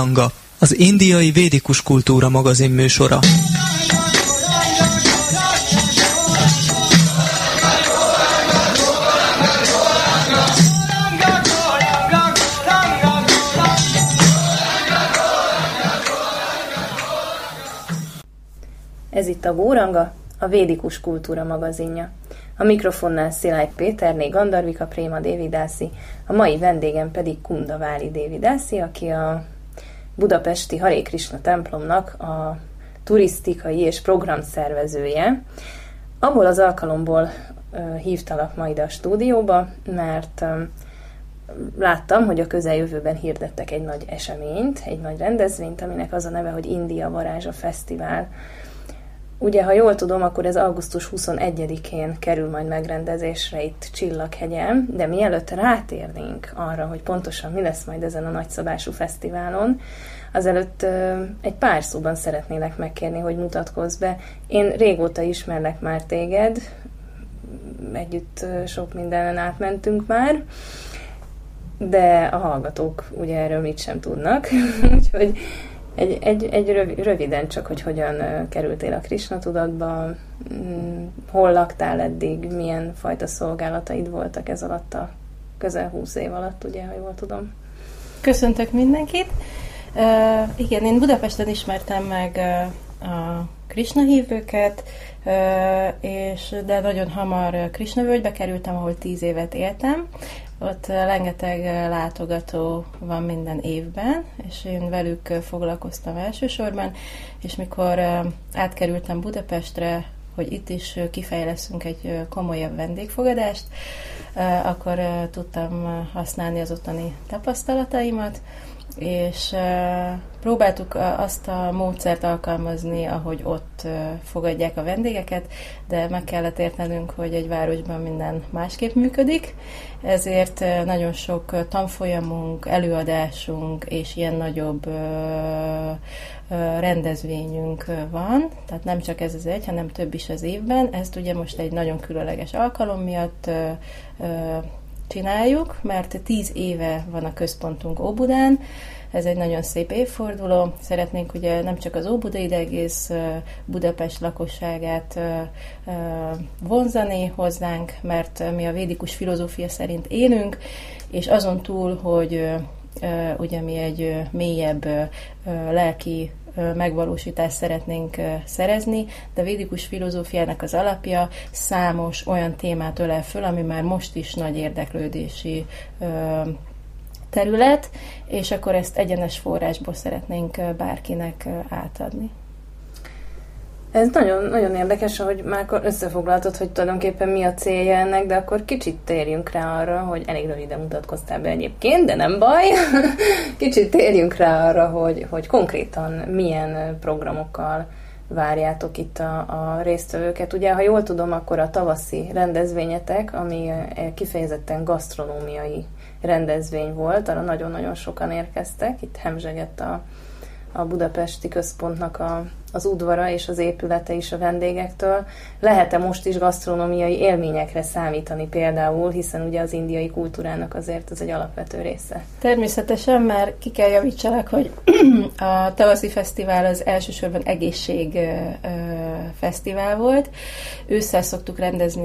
Góranga, az indiai védikus kultúra magazin műsora. Ez itt a Góranga, a védikus kultúra magazinja. A mikrofonnál Szilágy Péterné, Gandarvika Préma Dévidászi, a mai vendégem pedig Kundaváli Dévidászi, aki a budapesti Hare Krishna templomnak a turisztikai és programszervezője. Abból az alkalomból hívtalak ma ide a stúdióba, mert láttam, hogy a közeljövőben hirdettek egy nagy eseményt, egy nagy rendezvényt, aminek az a neve, hogy India Varázsa Fesztivál. Ugye, ha jól tudom, akkor ez augusztus 21-én kerül majd megrendezésre itt Csillaghegyen, de mielőtt rátérnénk arra, hogy pontosan mi lesz majd ezen a nagyszabású fesztiválon, azelőtt egy pár szóban szeretnélek megkérni, hogy mutatkozz be. Én régóta ismerlek már téged, együtt sok mindenen átmentünk már, de a hallgatók ugye erről mit sem tudnak, úgyhogy röviden csak, hogy hogyan kerültél a Krishna tudatba, hol laktál eddig, milyen fajta szolgálataid voltak ez alatt a közel 20 év alatt, ugye, ha jól tudom. Köszöntök mindenkit! Igen, én Budapesten ismertem meg a Krishna hívőket, de nagyon hamar Krishna völgybe kerültem, ahol 10 évet éltem. Ott rengeteg látogató van minden évben, és én velük foglalkoztam elsősorban, és mikor átkerültem Budapestre, hogy itt is kifejleszünk egy komolyabb vendégfogadást, akkor tudtam használni az ottani tapasztalataimat, és próbáltuk azt a módszert alkalmazni, ahogy ott fogadják a vendégeket, de meg kellett értenünk, hogy egy városban minden másképp működik, ezért nagyon sok tanfolyamunk, előadásunk és ilyen nagyobb rendezvényünk van, tehát nem csak ez az egy, hanem több is az évben. Ezt ugye most egy nagyon különleges alkalom miatt csináljuk, mert 10 éve van a központunk Óbudán, ez egy nagyon szép évforduló. Szeretnénk ugye nem csak az óbudai, de egész Budapest lakosságát vonzani hozzánk, mert mi a védikus filozófia szerint élünk, és azon túl, hogy ugye mi egy mélyebb lelki megvalósítást szeretnénk szerezni, de a védikus filozófiának az alapja számos olyan témát ölel föl, ami már most is nagy érdeklődési terület, és akkor ezt egyenes forrásból szeretnénk bárkinek átadni. Ez nagyon, nagyon érdekes, ahogy már összefoglaltad, hogy tulajdonképpen mi a célja ennek, de akkor kicsit térjünk rá arra, hogy elég röviden mutatkoztál be egyébként, de nem baj. Kicsit térjünk rá arra, hogy konkrétan milyen programokkal várjátok itt a résztvevőket. Ugye, ha jól tudom, akkor a tavaszi rendezvényetek, ami kifejezetten gasztronómiai rendezvény volt, arra nagyon-nagyon sokan érkeztek, itt hemzsegett a budapesti központnak az udvara és az épülete is a vendégektől. Lehet-e most is gasztronómiai élményekre számítani például, hiszen ugye az indiai kultúrának azért ez egy alapvető része? Természetesen, már ki kell javítsanak, hogy a tavaszi fesztivál az elsősorban egészség fesztivál volt. Ősszel szoktuk rendezni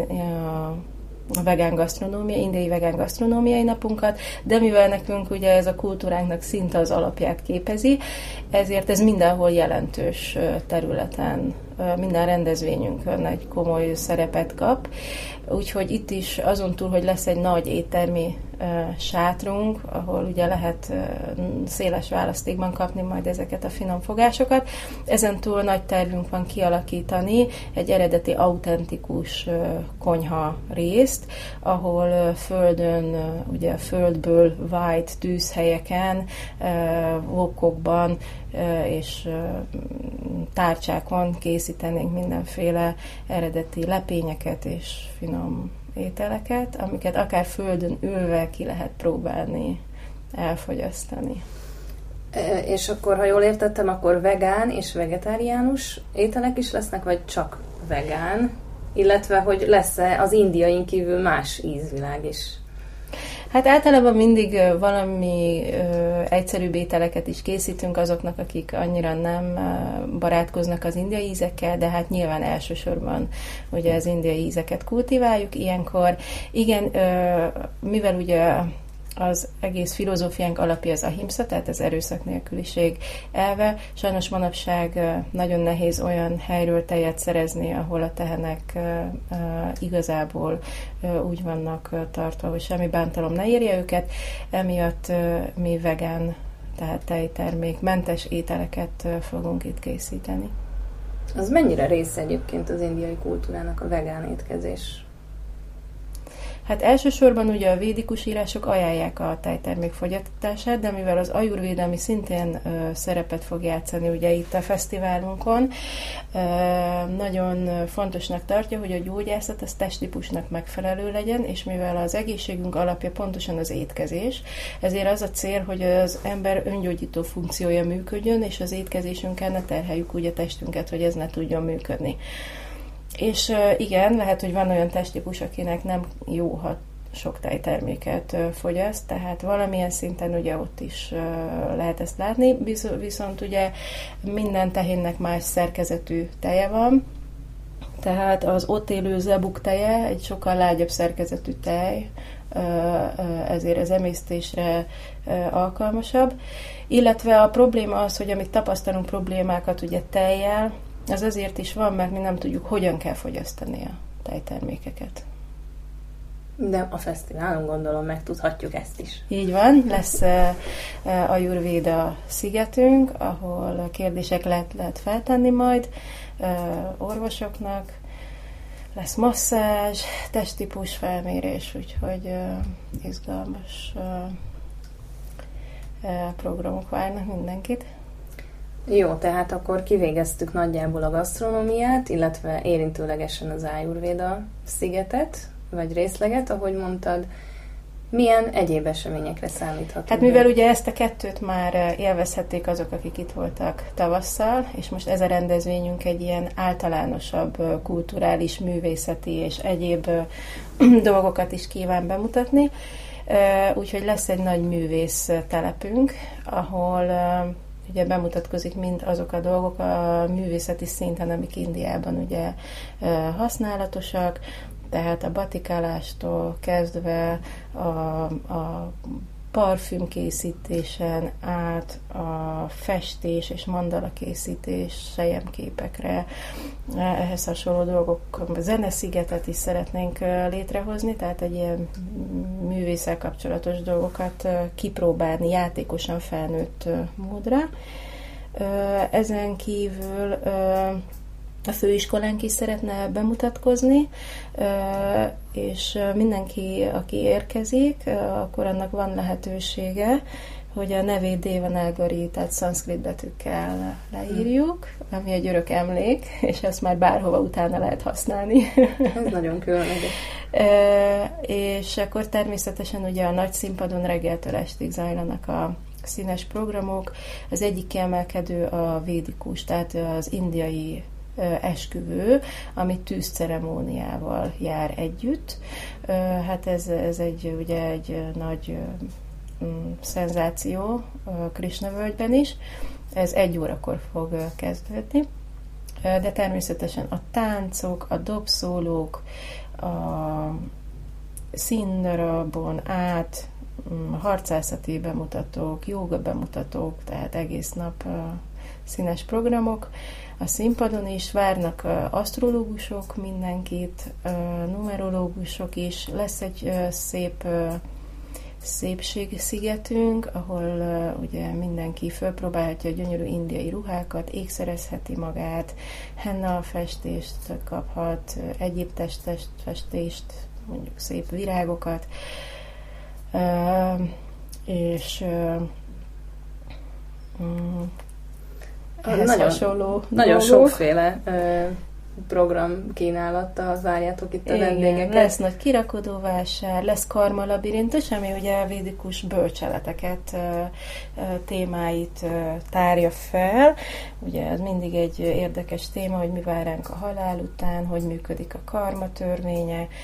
a vegán gasztronómia, indiai vegán gasztronómiai napunkat, de mivel nekünk ugye ez a kultúránknak szinte az alapját képezi, ezért ez mindenhol jelentős területen, minden rendezvényünkön egy komoly szerepet kap. Úgyhogy itt is azon túl, hogy lesz egy nagy éttermi sátrunk, ahol ugye lehet széles választékban kapni majd ezeket a finom fogásokat. Ezen túl nagy tervünk van kialakítani egy eredeti autentikus konyha részt, ahol földön, ugye a földből vájt tűzhelyeken, wokokban és tárcsákon készítenénk mindenféle eredeti lepényeket és finom ételeket, amiket akár földön ülve ki lehet próbálni, elfogyasztani. És akkor, ha jól értettem, akkor vegán és vegetáriánus ételek is lesznek, vagy csak vegán? Illetve, hogy lesz-e az indiain kívül más ízvilág is? Hát általában mindig valami egyszerűbb ételeket is készítünk azoknak, akik annyira nem barátkoznak az indiai ízekkel, de hát nyilván elsősorban ugye az indiai ízeket kultiváljuk ilyenkor. Igen, mivel ugye az egész filozófiánk alapja az ahimsa, tehát az erőszak nélküliség elve. Sajnos manapság nagyon nehéz olyan helyről tejet szerezni, ahol a tehenek igazából úgy vannak tartva, hogy semmi bántalom ne érje őket. Emiatt mi vegán, tehát tejtermék mentes ételeket fogunk itt készíteni. Az mennyire része egyébként az indiai kultúrának a vegán étkezés? Hát elsősorban ugye a védikus írások ajánlják a tejtermék fogyasztását, de mivel az ajurvéda, ami szintén szerepet fog játszani ugye itt a fesztiválunkon, nagyon fontosnak tartja, hogy a gyógyászat az testtípusnak megfelelő legyen, és mivel az egészségünk alapja pontosan az étkezés, ezért az a cél, hogy az ember öngyógyító funkciója működjön, és az étkezésünkkel ne terheljük úgy a testünket, hogy ez ne tudjon működni. És igen, lehet, hogy van olyan testtípus, akinek nem jó, ha sok tejterméket fogyaszt, tehát valamilyen szinten ugye ott is lehet ezt látni, viszont ugye minden tehénnek más szerkezetű teje van, tehát az ott élő zebuk teje egy sokkal lágyabb szerkezetű tej, ezért az emésztésre alkalmasabb. Illetve a probléma az, hogy amit tapasztalunk problémákat ugye tejjel, az azért is van, mert mi nem tudjuk, hogyan kell fogyasztani a tejtermékeket. De a fesztiválon gondolom megtudhatjuk ezt is. Így van, lesz Ajurvéda szigetünk, ahol kérdések lehet feltenni majd orvosoknak, lesz masszázs, testtípus felmérés, úgyhogy izgalmas programok várnak mindenkit. Jó, tehát akkor kivégeztük nagyjából a gasztronómiát, illetve érintőlegesen az Ajurvéda szigetet, vagy részleget, ahogy mondtad. Milyen egyéb eseményekre számíthatunk? Hát mivel ugye ezt a kettőt már élvezhették azok, akik itt voltak tavasszal, és most ez a rendezvényünk egy ilyen általánosabb kulturális, művészeti és egyéb dolgokat is kíván bemutatni. Úgyhogy lesz egy nagy művész telepünk, ahol ugye bemutatkozik mind azok a dolgok a művészeti szinten, amik Indiában ugye használatosak, tehát a batikálástól kezdve a parfümkészítésen át a festés és mandala készítés selyemképekre, ehhez hasonló dolgok, a zeneszigetet is szeretnénk létrehozni, tehát egy ilyen művésszel kapcsolatos dolgokat kipróbálni játékosan felnőtt módra. Ezen kívül a főiskolánk is szeretne bemutatkozni, és mindenki, aki érkezik, akkor annak van lehetősége, hogy a nevét Devanagari, tehát szanszkrit betűkkel leírjuk, ami egy örök emlék, és ezt már bárhova utána lehet használni. Ez nagyon különleges. És akkor természetesen ugye a nagy színpadon reggeltől estig zajlanak a színes programok. Az egyik kiemelkedő a védikus, tehát az indiai esküvő, ami tűzceremóniával jár együtt. Hát ez ugye egy nagy szenzáció Krishna völgyben is. Ez 1 órakor fog kezdődni. De természetesen a táncok, a dobszólók, a színdarabon át, harcászati bemutatók, jóga bemutatók, tehát egész nap színes programok. A színpadon is várnak asztrológusok mindenkit, numerológusok is. Lesz egy szép szépségszigetünk, ahol ugye mindenki fölpróbálhatja a gyönyörű indiai ruhákat, ékszerezheti magát, henna festést kaphat, egyéb testfestést, mondjuk szép virágokat, és ehhez hasonló nagyon sokféle program kínálattal várjátok itt a vendégeket. Lesz nagy kirakodóvásár, lesz karmalabirintus, ami ugye a védikus bölcseleteket témáit tárja fel. Ugye ez mindig egy érdekes téma, hogy mi vár ránk a halál után, hogy működik a karma törvénye.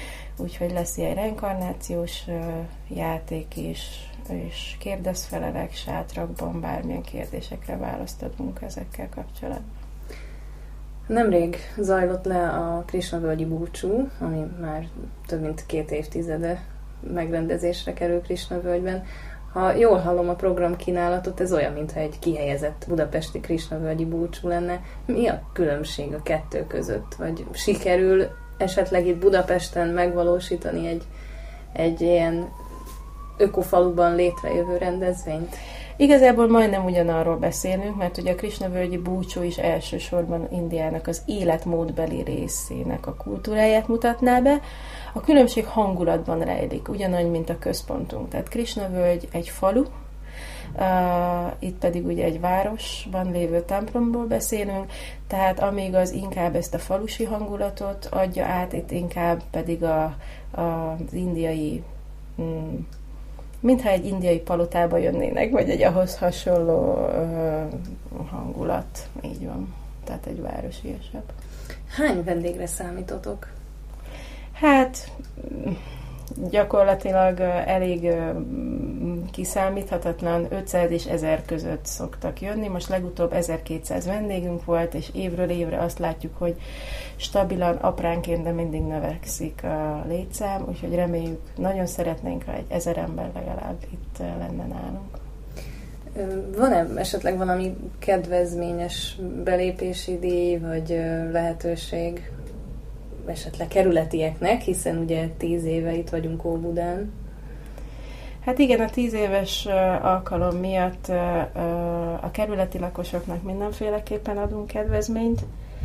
úgyhogy lesz ilyen reinkarnációs játék is, és kérdezfelelek sátrakban, bármilyen kérdésekre választ adunk ezekkel kapcsolatban. Nemrég zajlott le a Krisnavölgyi búcsú, ami már több mint 2 évtizede megrendezésre kerül Krisnavölgyben. Ha jól hallom a programkínálatot, ez olyan, mintha egy kihelyezett budapesti Krisnavölgyi búcsú lenne. Mi a különbség a kettő között? Vagy sikerül esetleg itt Budapesten megvalósítani egy ilyen ökofaluban létrejövő rendezvényt? Igazából majdnem ugyanarról beszélünk, mert ugye a Krisnavölgyi búcsú is elsősorban Indiának az életmódbeli részének a kultúráját mutatná be. A különbség hangulatban rejlik, ugyanannyi, mint a központunk. Tehát Krisnavölgy egy falu, itt pedig ugye egy városban lévő templomból beszélünk, tehát amíg az inkább ezt a falusi hangulatot adja át, itt inkább pedig az indiai, mintha egy indiai palotába jönnének, vagy egy ahhoz hasonló hangulat, így van. Tehát egy városiesebb. Hány vendégre számítotok? Hát gyakorlatilag elég kiszámíthatatlan, 500 és 1000 között szoktak jönni. Most legutóbb 1200 vendégünk volt, és évről évre azt látjuk, hogy stabilan, apránként, de mindig növekszik a létszám, úgyhogy reméljük, nagyon szeretnénk, ha egy 1000 ember legalább itt lenne nálunk. Van-e esetleg valami kedvezményes belépési díj, vagy lehetőség esetleg kerületieknek, hiszen ugye 10 éve itt vagyunk Óbudán? Hát igen, a 10 éves alkalom miatt a kerületi lakosoknak mindenféleképpen adunk kedvezményt,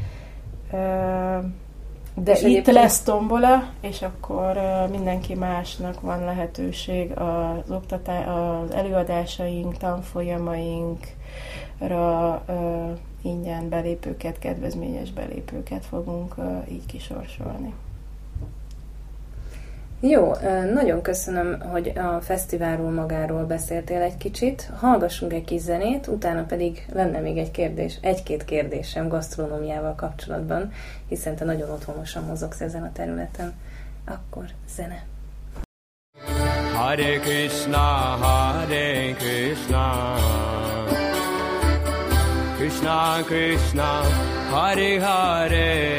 de és itt lesz tombola, és akkor mindenki másnak van lehetőség az előadásaink, tanfolyamainkra ingyen belépőket, kedvezményes belépőket fogunk így kisorsolni. Jó, nagyon köszönöm, hogy a fesztiválról magáról beszéltél egy kicsit. Hallgassunk egy kis zenét, utána pedig lenne még egy-két kérdésem gasztronómiával kapcsolatban, hiszen te nagyon otthonosan mozogsz ezen a területen. Akkor zene. Hare Krishna, Hare Krishna, Krishna Krishna, Hare Hare,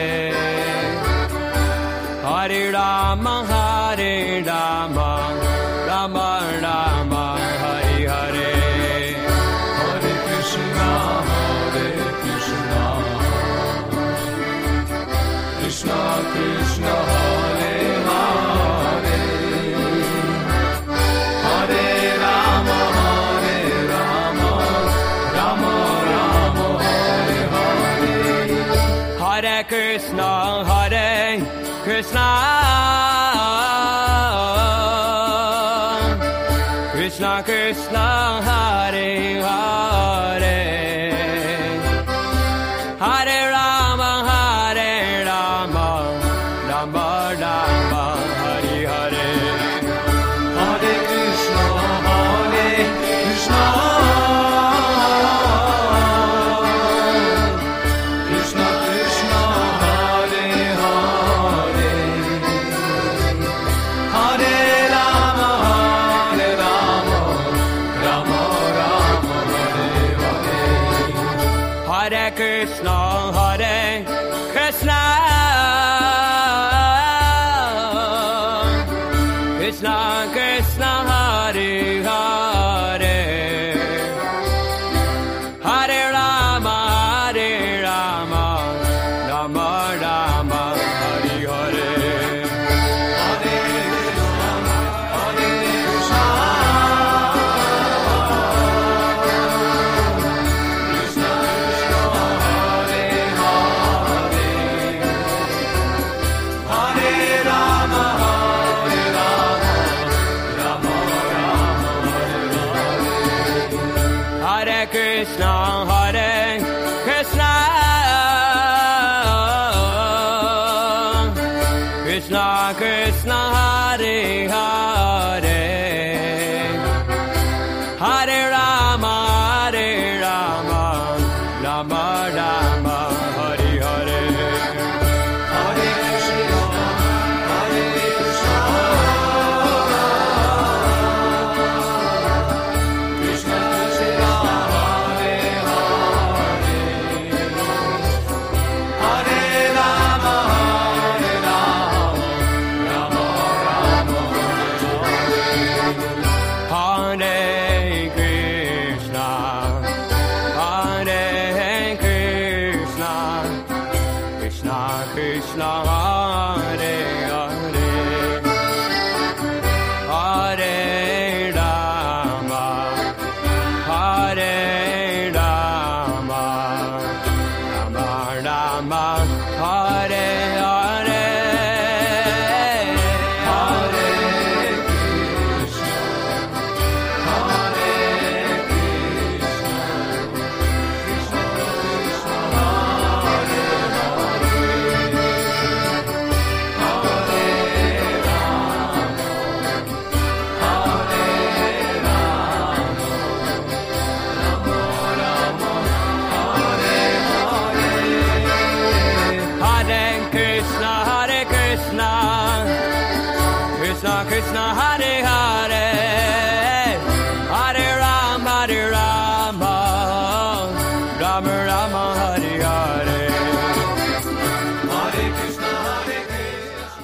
Hare Rama, Hare Rama, Rama Rama, Hare Hare. Hare Krishna, Krishna Krishna, Hare Hare, Hare Rama, Rama Rama, Hare Hare. Hare Krishna, Krishna Krishna Krishna, Hare Hare, Hare Rama, Rama Rama, Hare Hare. Hare Krishna, Krishna Krishna Krishna, Hare Hare, Hare Rama, Rama Rama, Hare Hare. Hare Krishna, Krishna Krishna Krishna, Hare Hare, Hare Rama, Rama Rama, Hare Hare. Hare Krishna, Krishna Krishna, Hare Hare, Hare Rama, Rama Rama, Hare Hare. Hare Krishna, Krishna Krishna Krishna, Hare Hare, Hare Rama, Rama Rama, Hare Hare. Hare Krishna, Rama, Hare Hare, Hare Krishna, Hare Krishna, Krishna Krishna, Hare Hare, Hare Rama, Hare Rama, Rama Rama, Hare Hare, Hare Krishna, Hare Krishna, Krishna Krishna, Hare Hare, Hare Rama, Rama Rama, Hare Hare, Hare Krishna, Hare Krishna.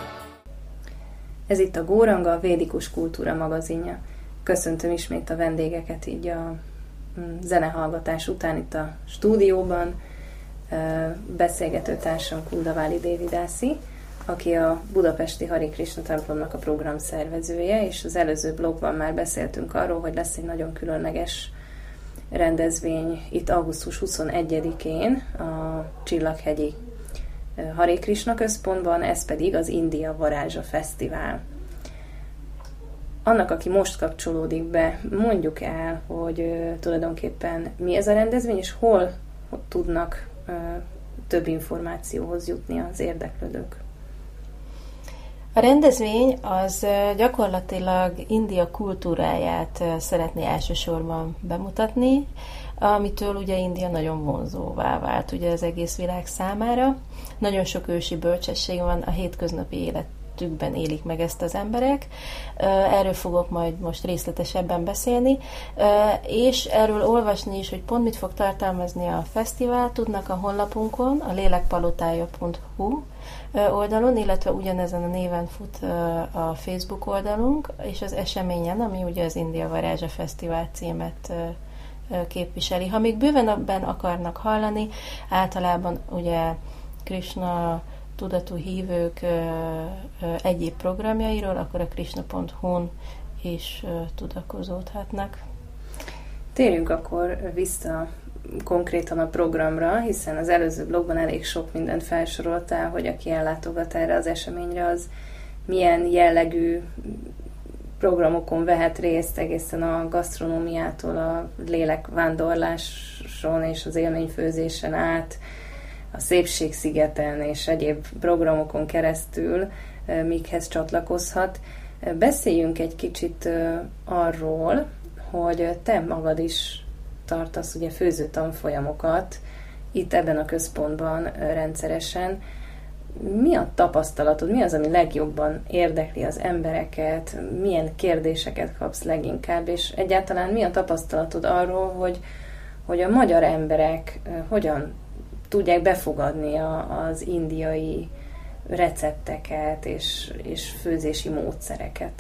Ez itt a Góranga, a Védikus Kultúra magazinja. Köszöntöm ismét a vendégeket így a zenehallgatás után itt a stúdióban. Beszélgetőtársam Kundaváli Dévidászi, aki a budapesti Hare Krishna templomnak a programszervezője, és az előző blogban már beszéltünk arról, hogy lesz egy nagyon különleges rendezvény itt augusztus 21-én a Csillaghegyi Hare Krishna központban, ez pedig az India Varázsa Fesztivál. Annak, aki most kapcsolódik be, mondjuk el, hogy tulajdonképpen mi ez a rendezvény, és hol tudnak több információhoz jutni az érdeklődők. A rendezvény az gyakorlatilag India kultúráját szeretné elsősorban bemutatni, amitől ugye India nagyon vonzóvá vált ugye az egész világ számára. Nagyon sok ősi bölcsesség van, a hétköznapi életükben élik meg ezt az emberek. Erről fogok majd most részletesebben beszélni, és erről olvasni is, hogy pont mit fog tartalmazni a fesztivál, tudnak a honlapunkon, a lélekpalotája.hu oldalon, illetve ugyanezen a néven fut a Facebook oldalunk, és az eseményen, ami ugye az India Varázsa Fesztivál címet képviseli. Ha még bővenebben akarnak hallani, általában ugye Krishna tudatú hívők egyéb programjairól, akkor a krishna.hu-n is tudakozódhatnak. Térjünk akkor vissza konkrétan a programra, hiszen az előző blogban elég sok mindent felsoroltál, hogy aki ellátogat erre az eseményre, az milyen jellegű programokon vehet részt, egészen a gasztronómiától a lélekvándorláson és az élményfőzésen át, a Szépségszigeten és egyéb programokon keresztül, mikhez csatlakozhat. Beszéljünk egy kicsit arról, hogy te magad is tartasz ugye főző tanfolyamokat itt ebben a központban rendszeresen. Mi a tapasztalatod, mi az, ami legjobban érdekli az embereket, milyen kérdéseket kapsz leginkább, és egyáltalán mi a tapasztalatod arról, hogy a magyar emberek hogyan tudják befogadni az indiai recepteket és főzési módszereket?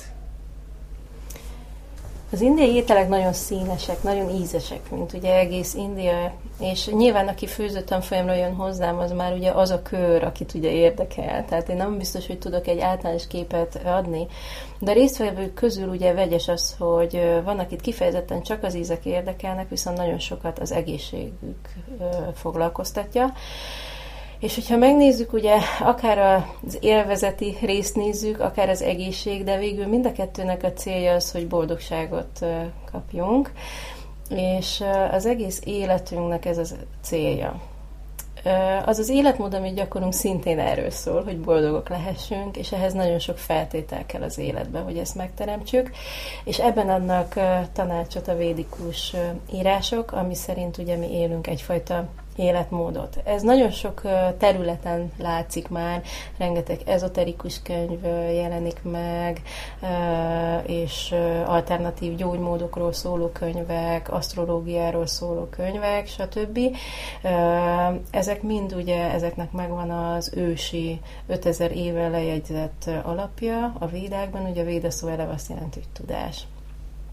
Az indiai ételek nagyon színesek, nagyon ízesek, mint ugye egész India, és nyilván aki főző tanfolyamra jön hozzám, az már ugye az a kör, akit ugye érdekel. Tehát én nem biztos, hogy tudok egy általános képet adni, de a résztvevők közül ugye vegyes az, hogy van, akit kifejezetten csak az ízek érdekelnek, viszont nagyon sokat az egészségük foglalkoztatja. És hogyha megnézzük, ugye akár az élvezeti részt nézzük, akár az egészség, de végül mind a kettőnek a célja az, hogy boldogságot kapjunk, és az egész életünknek ez a célja. Az az életmód, amit gyakorlunk, szintén erről szól, hogy boldogok lehessünk, és ehhez nagyon sok feltétel kell az életben, hogy ezt megteremtsük, és ebben adnak tanácsot a védikus írások, ami szerint ugye mi élünk egyfajta életmódot. Ez nagyon sok területen látszik már, rengeteg ezoterikus könyv jelenik meg, és alternatív gyógymódokról szóló könyvek, asztrológiáról szóló könyvek, stb. Ezek mind ugye, ezeknek megvan az ősi 5000 éve lejegyzett alapja a védákban, ugye a véda szó eleve azt jelenti, hogy tudás.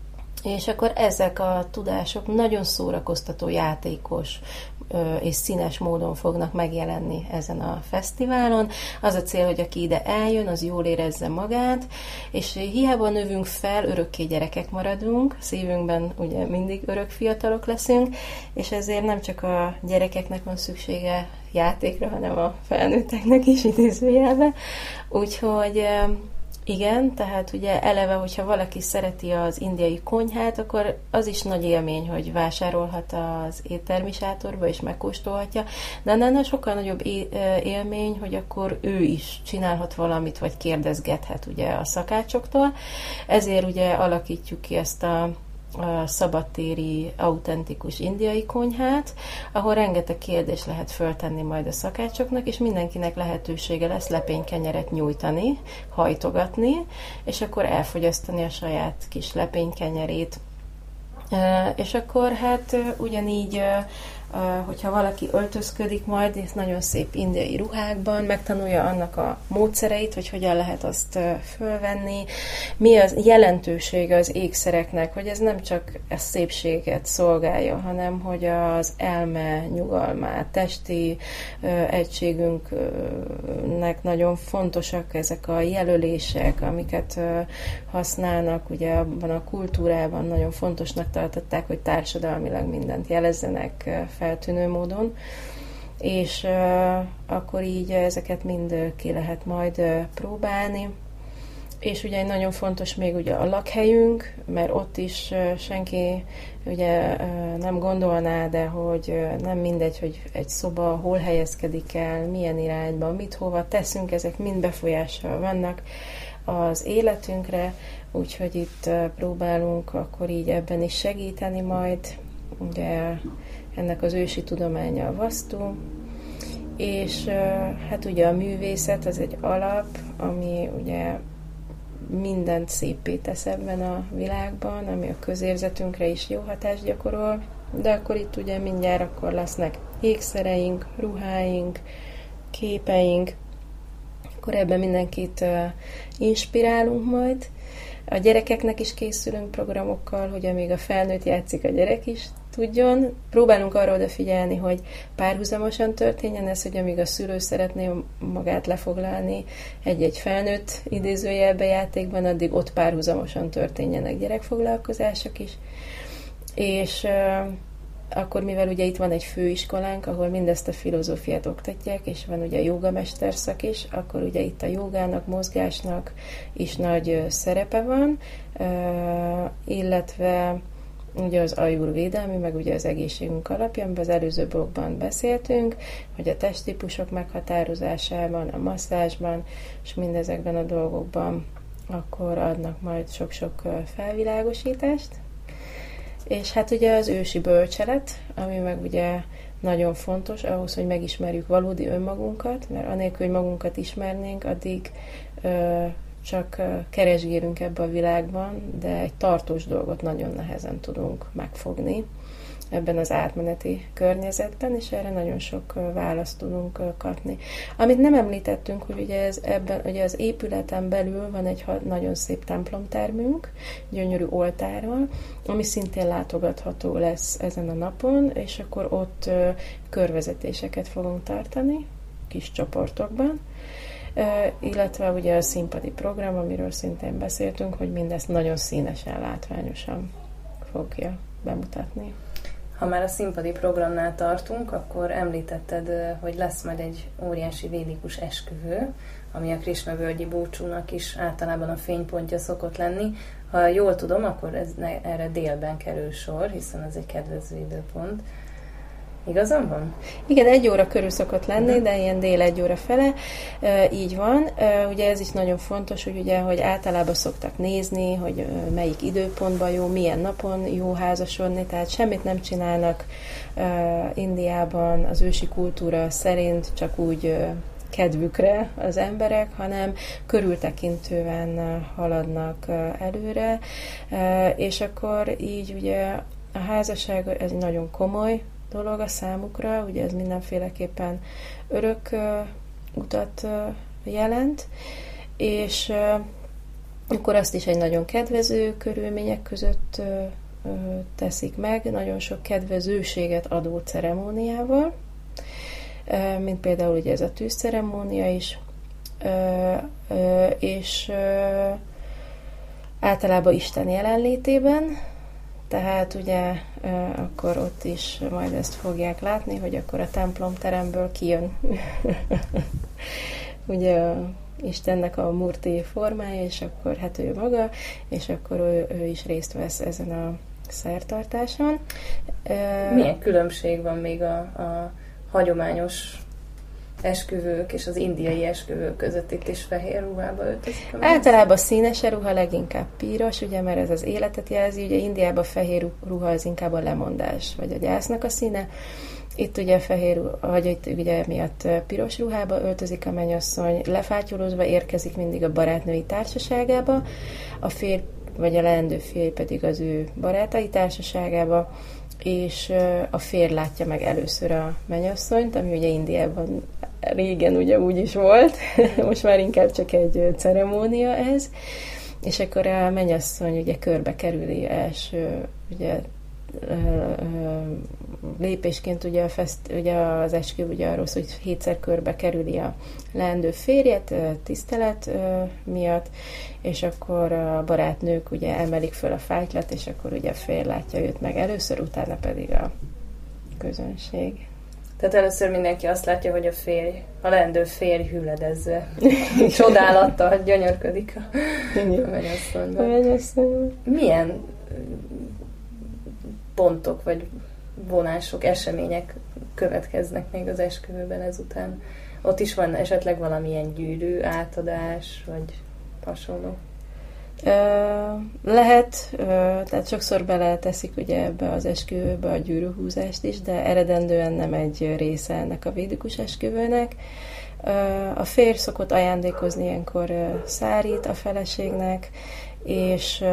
És akkor ezek a tudások nagyon szórakoztató, játékos és színes módon fognak megjelenni ezen a fesztiválon. Az a cél, hogy aki ide eljön, az jól érezze magát, és hiába növünk fel, örökké gyerekek maradunk, szívünkben ugye mindig örök fiatalok leszünk, és ezért nem csak a gyerekeknek van szüksége játékra, hanem a felnőtteknek is idézőjelben. Úgyhogy igen, tehát ugye eleve, hogyha valaki szereti az indiai konyhát, akkor az is nagy élmény, hogy vásárolhat az éttermi sátorba és megkóstolhatja, de annál sokkal nagyobb élmény, hogy akkor ő is csinálhat valamit, vagy kérdezgethet ugye a szakácsoktól. Ezért ugye alakítjuk ki ezt a szabadtéri, autentikus indiai konyhát, ahol rengeteg kérdést lehet föltenni majd a szakácsoknak, és mindenkinek lehetősége lesz lepénykenyeret nyújtani, hajtogatni, és akkor elfogyasztani a saját kis lepénykenyerét. És akkor hát ugyanígy, hogyha valaki öltözködik majd nagyon szép indiai ruhákban, megtanulja annak a módszereit, hogy hogyan lehet azt fölvenni, mi az jelentősége az ékszereknek, hogy ez nem csak a szépséget szolgálja, hanem hogy az elme nyugalmát, testi egységünknek nagyon fontosak ezek a jelölések, amiket használnak, ugye abban a kultúrában nagyon fontosnak tartották, hogy társadalmilag mindent jelezzenek feltűnő módon, és akkor így ezeket mind ki lehet majd próbálni. És ugye nagyon fontos még ugye a lakhelyünk, mert ott is senki ugye nem gondolná, de hogy nem mindegy, hogy egy szoba hol helyezkedik el, milyen irányba, mit hova teszünk, ezek mind befolyással vannak az életünkre, úgyhogy itt próbálunk akkor így ebben is segíteni majd. Ugye ennek az ősi tudománya a vasztu, és hát ugye a művészet az egy alap, ami ugye mindent széppé tesz ebben a világban, ami a közérzetünkre is jó hatást gyakorol, de akkor itt ugye mindjárt akkor lesznek ékszereink, ruháink, képeink, akkor ebben mindenkit inspirálunk majd. A gyerekeknek is készülünk programokkal, hogy amíg a felnőtt játszik, a gyerek is tudjon. Próbálunk arra odafigyelni, hogy párhuzamosan történjen ez, hogy amíg a szülő szeretné magát lefoglalni egy-egy felnőtt idézőjelbe játékban, addig ott párhuzamosan történjenek gyerekfoglalkozások is. És akkor, mivel ugye itt van egy főiskolánk, ahol mindezt a filozófiát oktatják, és van ugye jogamesterszak is, akkor ugye itt a jogának, mozgásnak is nagy szerepe van, illetve ugye az ajurvéda, ami meg ugye az egészségünk alapján, az előző blogban beszéltünk, hogy a testtípusok meghatározásában, a masszázsban, és mindezekben a dolgokban akkor adnak majd sok-sok felvilágosítást. És hát ugye az ősi bölcselet, ami meg ugye nagyon fontos ahhoz, hogy megismerjük valódi önmagunkat, mert anélkül, hogy magunkat ismernénk, addig csak keresgélünk ebbe a világban, de egy tartós dolgot nagyon nehezen tudunk megfogni ebben az átmeneti környezetben, és erre nagyon sok választ tudunk kapni. Amit nem említettünk, hogy ugye ugye az épületen belül van egy nagyon szép templomtermünk, gyönyörű oltárral, ami szintén látogatható lesz ezen a napon, és akkor ott körvezetéseket fogunk tartani, kis csoportokban, illetve ugye a színpadi program, amiről szintén beszéltünk, hogy mindezt nagyon színesen, látványosan fogja bemutatni. Ha már a színpadi programnál tartunk, akkor említetted, hogy lesz majd egy óriási védikus esküvő, ami a Krisna-völgyi búcsúnak is általában a fénypontja szokott lenni. Ha jól tudom, akkor erre délben kerül sor, hiszen ez egy kedvező időpont. Igazam van? Igen, 1 óra körül szokott lenni, de ilyen dél 1 óra fele, így van. Ugye ez is nagyon fontos, hogy általában szoktak nézni, hogy melyik időpontban jó, milyen napon jó házasodni, tehát semmit nem csinálnak Indiában az ősi kultúra szerint, csak úgy kedvükre az emberek, hanem körültekintően haladnak előre, és akkor így ugye a házasság ez nagyon komoly dolog a számukra, ugye ez mindenféleképpen örök utat jelent, és akkor azt is egy nagyon kedvező körülmények között teszik meg, nagyon sok kedvezőséget adó ceremóniával, mint például ugye ez a tűzceremónia is, és általában Isten jelenlétében, tehát ugye akkor ott is majd ezt fogják látni, hogy akkor a templomteremből kijön ugye Istennek a murti formája, és akkor hát ő maga, és akkor ő is részt vesz ezen a szertartáson. Milyen különbség van még a hagyományos esküvők és az indiai esküvők között? Itt is fehér ruhába öltözik? Általában színes ruha, leginkább piros, ugye, mert ez az életet jelzi, ugye Indiában fehér ruha az inkább a lemondás, vagy a gyásznak a színe. Itt ugye fehér, vagy itt ugye miatt piros ruhába öltözik a mennyasszony, lefátyolózva érkezik mindig a barátnői társaságába, a férj vagy a leendő férj pedig az ő barátai társaságába, és a férj látja meg először a mennyasszonyt, ami ugye Indiában régen ugye úgy is volt, most már inkább csak egy ceremónia ez, és akkor a mennyasszony ugye körbe kerüli első ugye lépésként ugye az esküvő ugye arról szól, hogy 7-szer körbe kerüli a leendő férjet tisztelet miatt, és akkor a barátnők ugye emelik föl a fájtlat, és akkor ugye a férj látja őt meg először, utána pedig a közönség. Tehát először mindenki azt látja, hogy a leendő férj hüledezve, csodálattal gyönyörködik a mennyasszonyban. Milyen pontok, vagy vonások, események következnek még az esküvőben ezután? Ott is van esetleg valamilyen gyűrű átadás, vagy hasonló? Lehet, tehát sokszor beleteszik ugye ebbe az esküvőbe a gyűrűhúzást is, de eredendően nem egy része ennek a védikus esküvőnek. A férj szokott ajándékozni ilyenkor szárit a feleségnek, és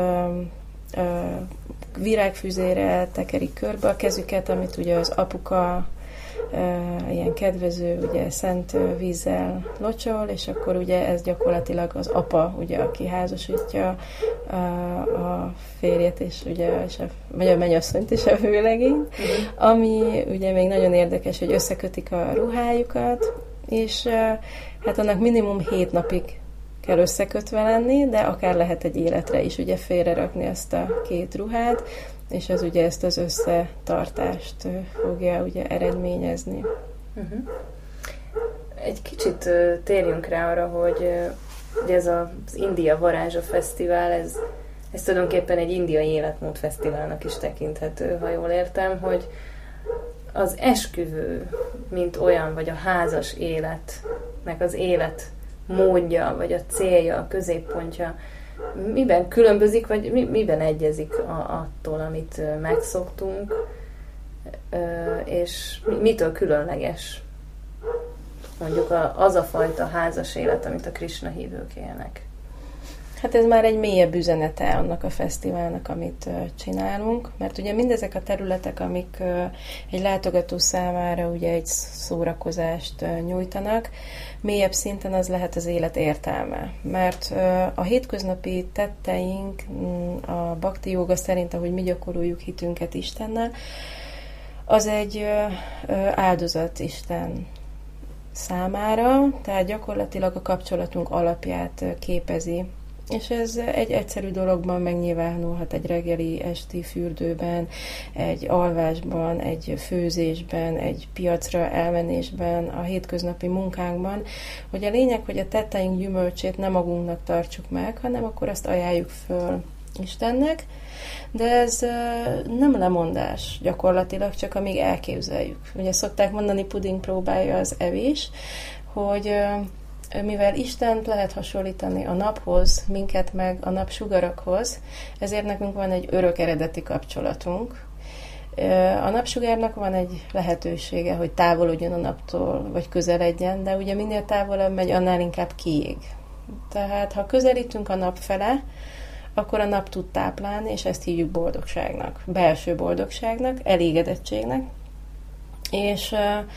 virágfüzére tekerik körbe a kezüket, amit ugye az apuka ilyen kedvező, ugye szent vízzel locsol, és akkor ugye ez gyakorlatilag az apa, ugye, aki házasítja a férjet, és ugye, vagy a mennyasszonyt is a főlegényt, ami ugye még nagyon érdekes, hogy összekötik a ruhájukat, és hát annak minimum 7 napig kell összekötve lenni, de akár lehet egy életre is ugye félrerakni ezt a 2 ruhát, és az ugye ezt az összetartást fogja ugye eredményezni. Egy kicsit térjünk rá arra, hogy ugye ez az India Varázsa Fesztivál, ez tulajdonképpen egy indiai életmódfesztiválnak is tekinthető, ha jól értem, hogy az esküvő, mint olyan, vagy a házas életnek az élet módja, vagy a célja, a középpontja, miben különbözik, vagy miben egyezik attól, amit megszoktunk, és mitől különleges mondjuk az a fajta házas élet, amit a Krisna hívők élnek? Hát ez már egy mélyebb üzenete annak a fesztiválnak, amit csinálunk, mert ugye mindezek a területek, amik egy látogató számára ugye egy szórakozást nyújtanak, mélyebb szinten az lehet az élet értelme. Mert a hétköznapi tetteink a bhakti jóga szerint, ahogy mi gyakoroljuk hitünket Istennel, az egy áldozat Isten számára, tehát gyakorlatilag a kapcsolatunk alapját képezi. És ez egy egyszerű dologban megnyilvánulhat egy reggeli, esti fürdőben, egy alvásban, egy főzésben, egy piacra elmenésben, a hétköznapi munkánkban, hogy a lényeg, hogy a tetteink gyümölcsét nem magunknak tartsuk meg, hanem akkor azt ajánljuk föl Istennek, de ez nem lemondás gyakorlatilag, csak amíg elképzeljük. Ugye szokták mondani, puding próbálja az evés, hogy mivel Istent lehet hasonlítani a naphoz, minket meg a napsugarakhoz, ezért nekünk van egy örök eredeti kapcsolatunk. A napsugárnak van egy lehetősége, hogy távolodjon a naptól, vagy közeledjen, de ugye minél távolabb megy, annál inkább kiég. Tehát, ha közelítünk a nap fele, akkor a nap tud táplálni, és ezt hívjuk boldogságnak, belső boldogságnak, elégedettségnek. És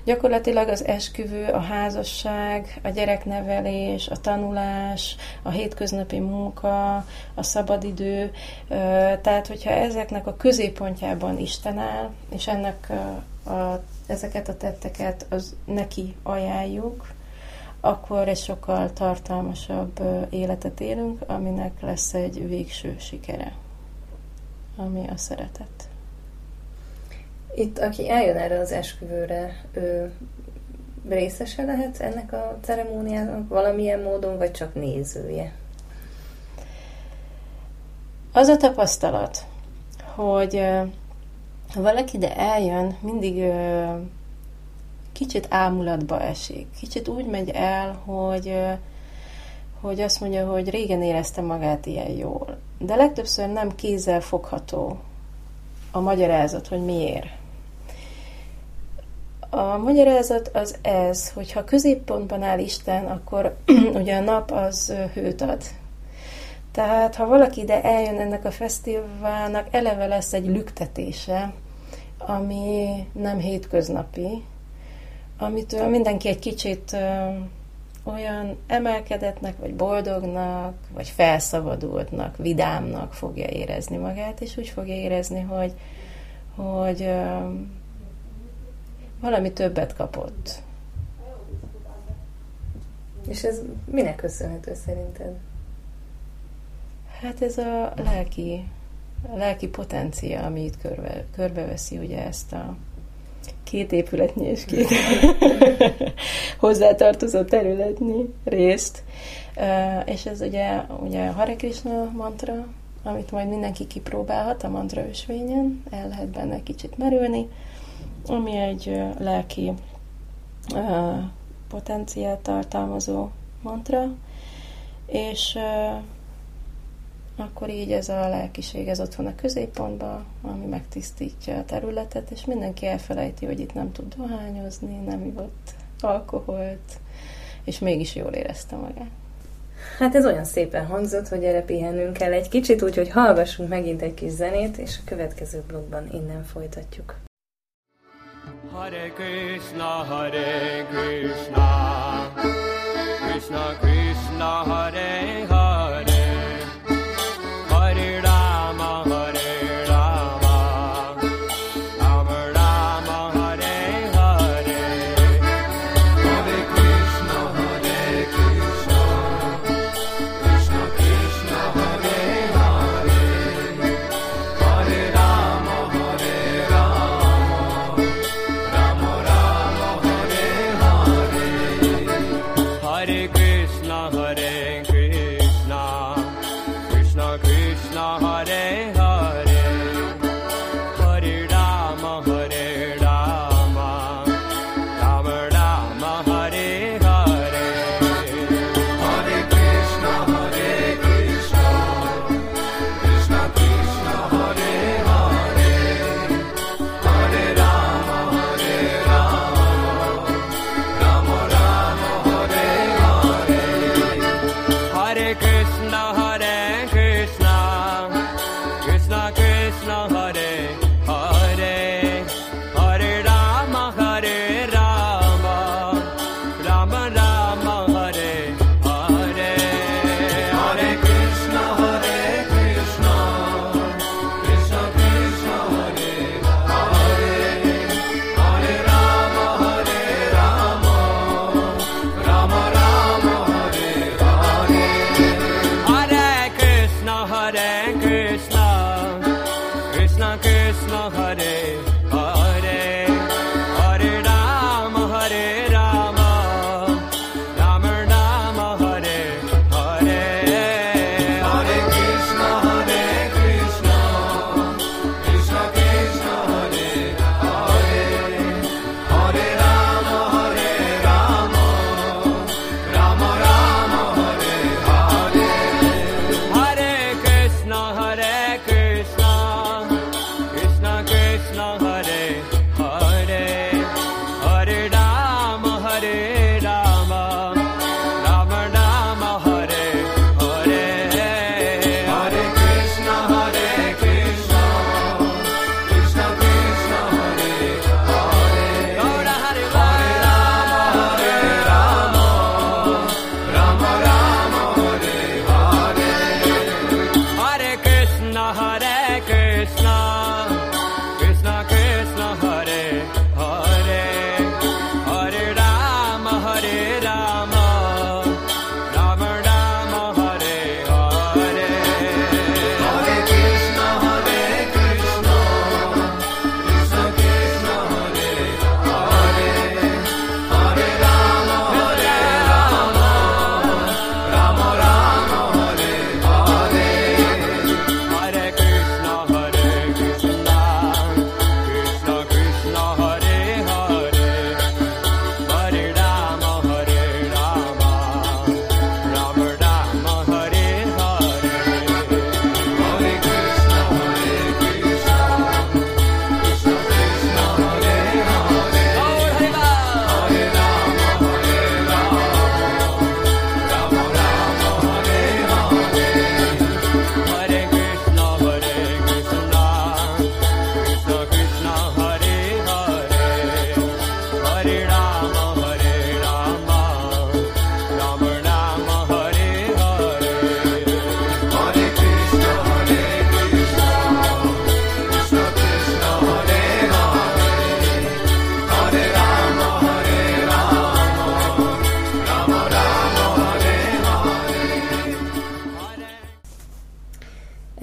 Gyakorlatilag az esküvő, a házasság, a gyereknevelés, a tanulás, a hétköznapi munka, a szabadidő, tehát hogyha ezeknek a középpontjában Isten áll, és ezeket a tetteket neki ajánljuk, akkor egy sokkal tartalmasabb életet élünk, aminek lesz egy végső sikere, ami a szeretet. Itt, aki eljön erre az esküvőre, ő részese lehet ennek a ceremóniának valamilyen módon, vagy csak nézője? Az a tapasztalat, hogy ha valaki ide eljön, mindig kicsit ámulatba esik. Kicsit úgy megy el, hogy azt mondja, hogy régen érezte magát ilyen jól. De legtöbbször nem kézzel fogható a magyarázat, hogy miért. A magyarázat az ez, hogyha középpontban áll Isten, akkor ugye a nap az hőt ad. Tehát, ha valaki ide eljön ennek a fesztiválnak, eleve lesz egy lüktetése, ami nem hétköznapi, amitől mindenki egy kicsit olyan emelkedetnek, vagy boldognak, vagy felszabadultnak, vidámnak fogja érezni magát, és úgy fogja érezni, hogy valami többet kapott. És ez minek köszönhető szerinted? Hát ez a lelki potencia, ami itt körbeveszi ugye ezt a két épületnyi és két hozzátartozó területnyi részt. És ez ugye a Hare Krishna mantra, amit majd mindenki kipróbálhat a mantra ösvényen, el lehet benne kicsit merülni, ami egy lelki potenciát tartalmazó mantra, és akkor így ez a lelkiség, ez ott van a középpontban, ami megtisztítja a területet, és mindenki elfelejti, hogy itt nem tud dohányozni, nem ivott alkoholt, és mégis jól érezte magát. Hát ez olyan szépen hangzott, hogy erre pihennünk kell egy kicsit, úgyhogy hallgassunk megint egy kis zenét, és a következő blogban innen folytatjuk. Hare Krishna, Krishna Krishna, Hare Hare, Hare Rama, Rama Rama, Hare Hare, Hare Krishna, Krishna Krishna, Hare Hare, Hare Rama, Rama Rama, Hare Hare, Hare Krishna, Krishna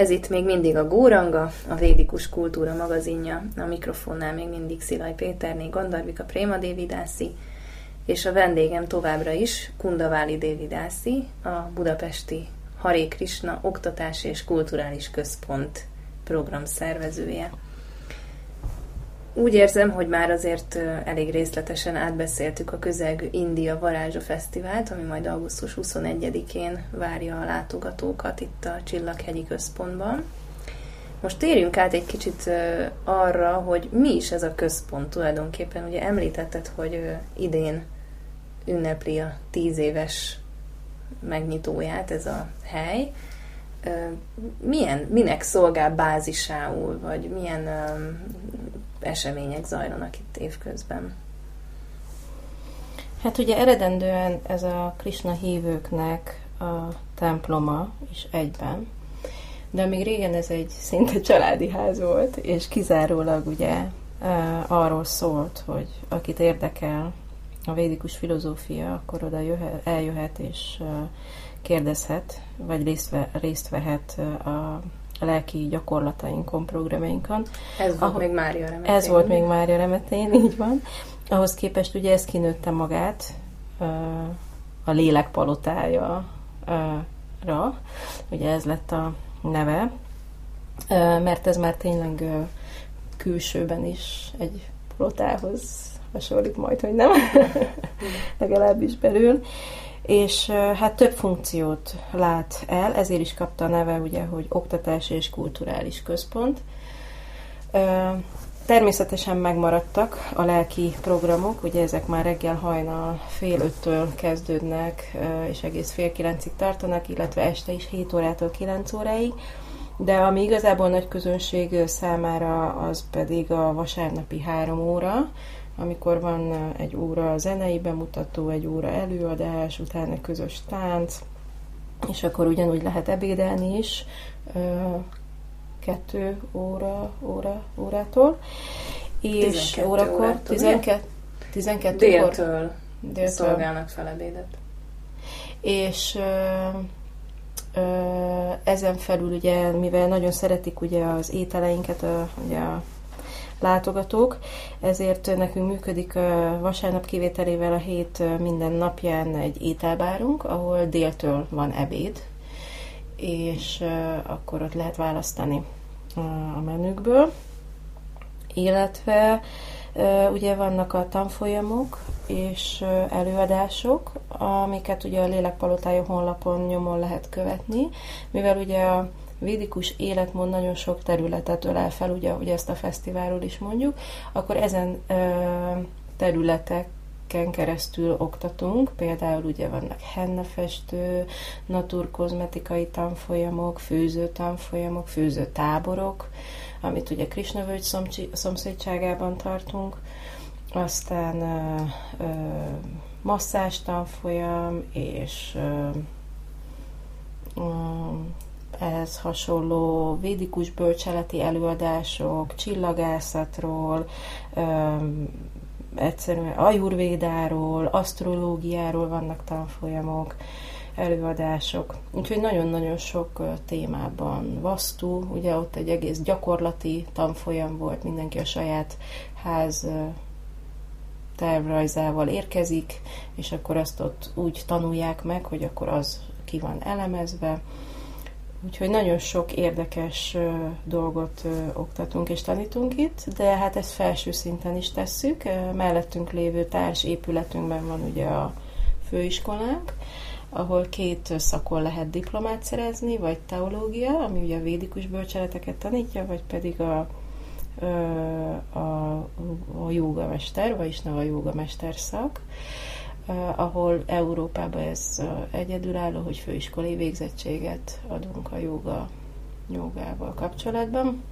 Ez itt még mindig a Góranga, a Védikus Kultúra magazinja, a mikrofonnál még mindig Szilágy Péterné, Gandharvika Préma Dévidászi, és a vendégem továbbra is Kundaváli Dévidászi, a budapesti Hare Krishna Oktatási és Kulturális Központ programszervezője. Úgy érzem, hogy már azért elég részletesen átbeszéltük a közelgő India Varázsa Fesztivált, ami majd augusztus 21-én várja a látogatókat itt a Csillaghegyi Központban. Most térjünk át egy kicsit arra, hogy mi is ez a központ tulajdonképpen. Ugye említetted, hogy idén ünnepli a 10 éves megnyitóját ez a hely. Minek szolgál bázisául, vagy milyen események zajlanak itt évközben? Hát ugye eredendően ez a Krishna hívőknek a temploma is egyben, de még régen ez egy szinte családi ház volt, és kizárólag ugye arról szólt, hogy akit érdekel a védikus filozófia, akkor oda eljöhet és kérdezhet, vagy részt vehet a lelki gyakorlatainkon, programjainkon. Ez volt még Mária Remetén. Ez volt még Mária Remetén, így van. Ahhoz képest ugye ez kinőtte magát a lélek palotája ugye ez lett a neve, mert ez már tényleg külsőben is egy palotához hasonlít majd, hogy nem, legalábbis belül. És hát több funkciót lát el, ezért is kapta a neve, ugye, hogy Oktatási és Kulturális Központ. Természetesen megmaradtak a lelki programok, ugye ezek már reggel hajnal 8:30-től kezdődnek, és egész 8:30-ig tartanak, illetve este is 7 órától 9 óráig, de ami igazából nagy közönség számára, az pedig a vasárnapi 3 óra, amikor van egy óra zenei bemutató, egy óra előadás, utána közös tánc, és akkor ugyanúgy lehet ebédelni is 2 órától, és órakor 12 déltől szolgálnak fel ebédet. És ezen felül ugye, mivel nagyon szeretik ugye az ételeinket, ugye a látogatók, ezért nekünk működik vasárnap kivételével a hét minden napján egy ételbárunk, ahol déltől van ebéd, és akkor ott lehet választani a menükből. Illetve ugye vannak a tanfolyamok és előadások, amiket ugye a Lélekpalotája honlapon nyomon lehet követni, mivel ugye a védikus életmód nagyon sok területet ölel fel, ugye ezt a fesztiválról is mondjuk, akkor ezen területeken keresztül oktatunk, például ugye vannak hennafestő, naturkozmetikai tanfolyamok, főzőtanfolyamok, főzőtáborok, amit ugye Krishna völgy szomszédságában tartunk, aztán masszázs tanfolyam, és ehhez hasonló védikus bölcseleti előadások, csillagászatról, egyszerűen ajurvédáról, asztrológiáról vannak tanfolyamok, előadások. Úgyhogy nagyon-nagyon sok témában vasztú, ugye ott egy egész gyakorlati tanfolyam volt, mindenki a saját ház tervrajzával érkezik, és akkor azt ott úgy tanulják meg, hogy akkor az ki van elemezve. Úgyhogy nagyon sok érdekes dolgot oktatunk és tanítunk itt, de hát ezt felső szinten is tesszük. Mellettünk lévő társ épületünkben van ugye a főiskolánk, ahol 2 szakon lehet diplomát szerezni, vagy teológia, ami ugye a védikus bölcseleteket tanítja, vagy pedig a jógamester, vagy is a jógamester szak, ahol Európában ez egyedülálló, hogy főiskolai végzettséget adunk a jogával kapcsolatban.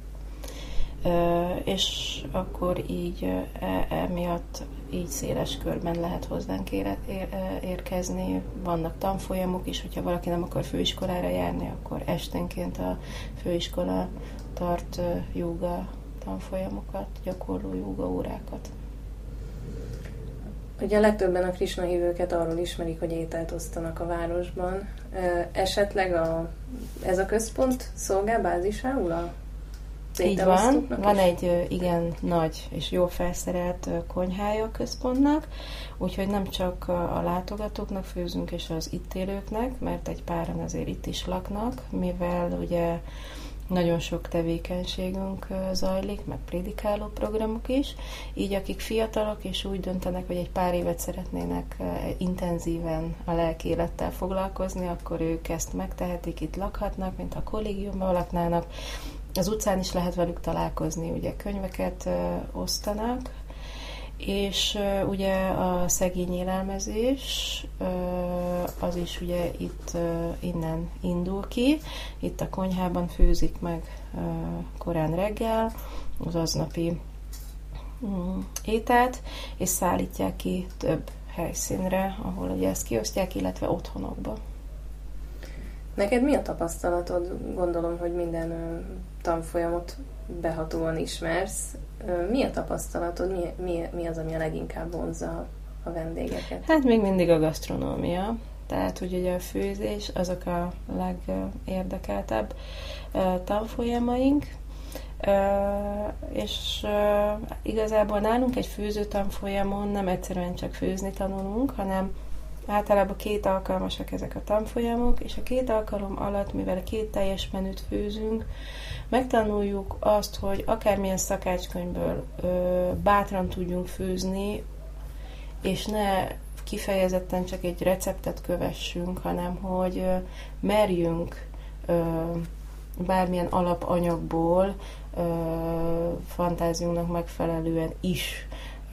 És akkor így emiatt így széles körben lehet hozzánk érkezni. Vannak tanfolyamok is, hogyha valaki nem akar főiskolára járni, akkor esténként a főiskola tart jóga tanfolyamokat, gyakorló jóga órákat. Ugye a legtöbben a Krisna hívőket arról ismerik, hogy ételt osztanak a városban. Esetleg ez a központ szolgál bázisául a Így van, ételosztóknak van is? egy igen nagy és jó felszerelt konyhája a központnak, úgyhogy nem csak a látogatóknak főzünk és az itt élőknek, mert egy páran azért itt is laknak, mivel ugye nagyon sok tevékenységünk zajlik, meg prédikáló programok is, így akik fiatalok és úgy döntenek, hogy egy pár évet szeretnének intenzíven a lelki élettel foglalkozni, akkor ők ezt megtehetik, itt lakhatnak, mint a kollégiumban laknának. Az utcán is lehet velük találkozni, ugye könyveket osztanak, és ugye a szegény élelmezés az is ugye itt innen indul ki. Itt a konyhában főzik meg korán reggel az aznapi ételt, és szállítják ki több helyszínre, ahol ugye ezt kiosztják, illetve otthonokba. Neked mi a tapasztalatod? Gondolom, hogy minden tanfolyamot behatóan ismersz. Mi a tapasztalatod? Mi az, ami a leginkább vonzza a vendégeket? Hát még mindig a gasztronómia. Tehát, hogy ugye a főzés, azok a legérdekeltebb tanfolyamaink. És igazából nálunk egy főző tanfolyamon nem egyszerűen csak főzni tanulunk, hanem általában 2 alkalmasak ezek a tanfolyamok, és a 2 alkalom alatt, mivel 2 teljes menüt főzünk, megtanuljuk azt, hogy akármilyen szakácskönyvből bátran tudjunk főzni, és ne kifejezetten csak egy receptet kövessünk, hanem hogy merjünk bármilyen alapanyagból fantáziunknak megfelelően is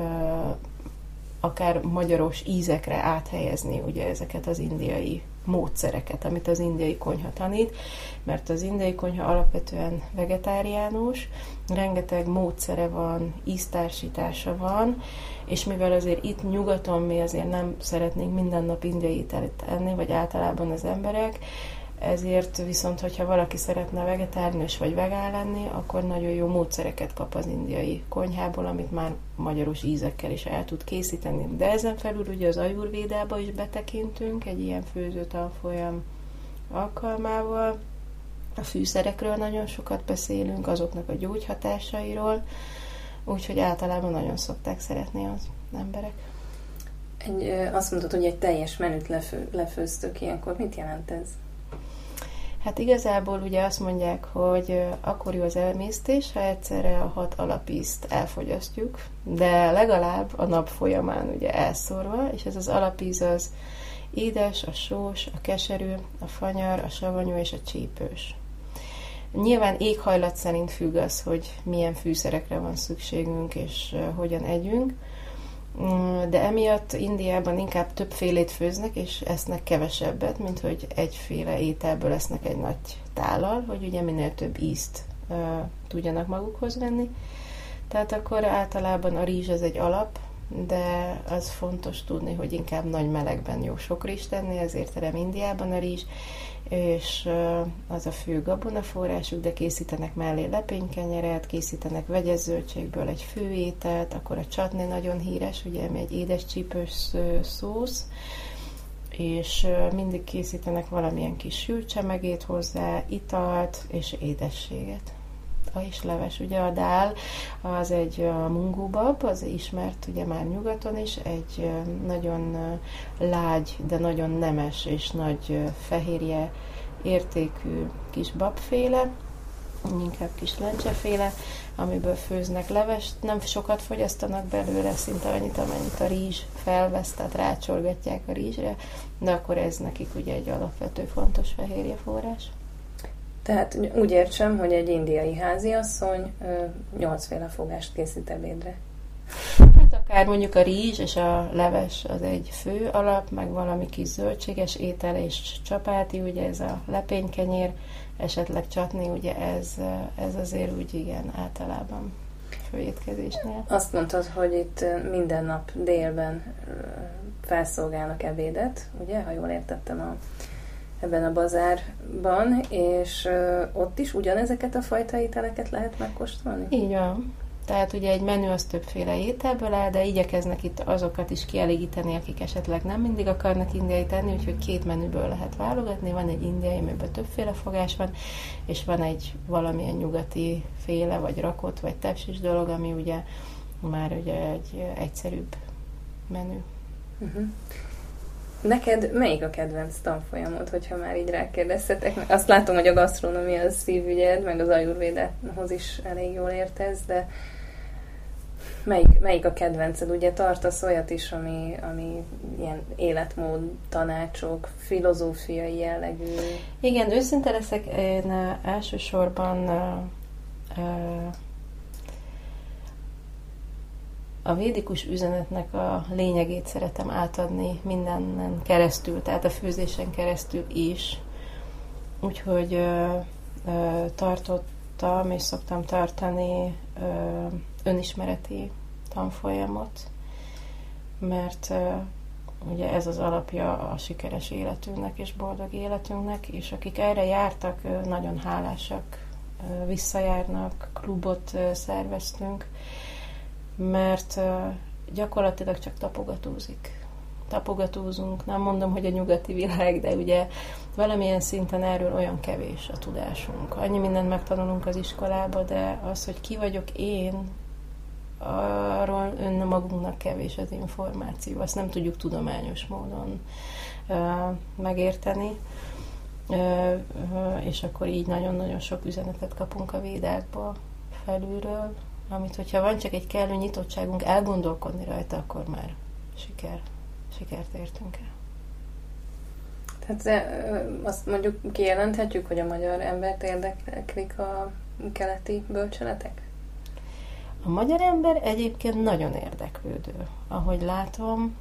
akár magyaros ízekre áthelyezni ugye ezeket az indiai módszereket, amit az indiai konyha tanít, mert az indiai konyha alapvetően vegetáriánus, rengeteg módszere van, íztársítása van, és mivel azért itt nyugaton mi azért nem szeretnénk minden nap indiai ételt enni, vagy általában az emberek, ezért viszont, hogyha valaki szeretne vegetáriánus vagy vegán lenni, akkor nagyon jó módszereket kap az indiai konyhából, amit már magyaros ízekkel is el tud készíteni. De ezen felül ugye az ajurvédába is betekintünk egy ilyen főző tanfolyam alkalmával. A fűszerekről nagyon sokat beszélünk, azoknak a gyógyhatásairól, úgyhogy általában nagyon szokták szeretni az emberek. Azt mondtad, hogy egy teljes menüt lefőztök ilyenkor. Mit jelent ez? Hát igazából ugye azt mondják, hogy akkor jó az emésztés, ha egyszerre a 6 alapízt elfogyasztjuk, de legalább a nap folyamán ugye elszórva, és ez az alapíz az édes, a sós, a keserű, a fanyar, a savanyú és a csípős. Nyilván éghajlat szerint függ az, hogy milyen fűszerekre van szükségünk és hogyan együnk, de emiatt Indiában inkább többfélét főznek, és esznek kevesebbet, mint hogy egyféle ételből esznek egy nagy tállal, hogy ugye minél több ízt tudjanak magukhoz venni. Tehát akkor általában a rizs az egy alap, de az fontos tudni, hogy inkább nagy melegben jó sok rizs tenni, ezért terem Indiában a rizs, és az a fő gabonaforrásuk, de készítenek mellé lepénykenyeret, készítenek vegyes zöldségből egy főételt, akkor a csatni nagyon híres, ugye egy édes csípős szósz, és mindig készítenek valamilyen kis sült csemegét hozzá, italt és édességet. És leves, ugye a dál, az egy mungubab, az ismert ugye már nyugaton is, egy nagyon lágy, de nagyon nemes és nagy fehérje értékű kis babféle, inkább kis lencseféle, amiből főznek levest. Nem sokat fogyasztanak belőle, szinte annyit, amennyit a rizs felvesz, tehát rácsorgatják a rizsre, de akkor ez nekik ugye egy alapvető fontos fehérjeforrás. Tehát úgy értsem, hogy egy indiai háziasszony 8 féle fogást készít ebédre. Hát akár mondjuk a rizs és a leves az egy fő alap, meg valami kis zöldséges étel és csapáti, ugye ez a lepénykenyér, esetleg csatni, ugye ez azért úgy igen általában főétkezésnél. Azt mondtad, hogy itt minden nap délben felszolgálnak ebédet, ugye, ha jól értettem ebben a bazárban, és ott is ugyanezeket a fajta ételeket lehet megkóstolni? Így van. Tehát ugye egy menü az többféle ételből áll, de igyekeznek itt azokat is kielégíteni, akik esetleg nem mindig akarnak indiai tenni, úgyhogy 2 menüből lehet válogatni. Van egy indiai, amiben többféle fogás van, és van egy valamilyen nyugati féle, vagy rakott, vagy tepsis dolog, ami ugye már ugye egy egyszerűbb menü. Uh-huh. Neked melyik a kedvenc tanfolyamod, hogyha már így rákérdeztetek? Azt látom, hogy a gasztronómia az szívügyed, meg az ajurvédához is elég jól értesz, de melyik a kedvenced? Ugye tartasz olyat is, ami ilyen életmód tanácsok, filozófiai jellegű. Igen, őszinte leszek, én elsősorban a védikus üzenetnek a lényegét szeretem átadni mindenen keresztül, tehát a főzésen keresztül is. Úgyhogy tartottam és szoktam tartani önismereti tanfolyamot, mert ugye ez az alapja a sikeres életünknek és boldog életünknek, és akik erre jártak, nagyon hálásak, visszajárnak, klubot szerveztünk, mert gyakorlatilag csak tapogatózunk. Nem mondom, hogy a nyugati világ, de ugye valamilyen szinten erről olyan kevés a tudásunk. Annyi mindent megtanulunk az iskolába, de az, hogy ki vagyok én, arról önmagunknak kevés az információ. Azt nem tudjuk tudományos módon megérteni. És akkor így nagyon-nagyon sok üzenetet kapunk a védákba felülről, amit, hogyha van csak egy kellő nyitottságunk elgondolkodni rajta, akkor már sikert értünk el. Tehát azt mondjuk kijelenthetjük, hogy a magyar embert érdeklik a keleti bölcseletek? A magyar ember egyébként nagyon érdeklődő. Ahogy látom,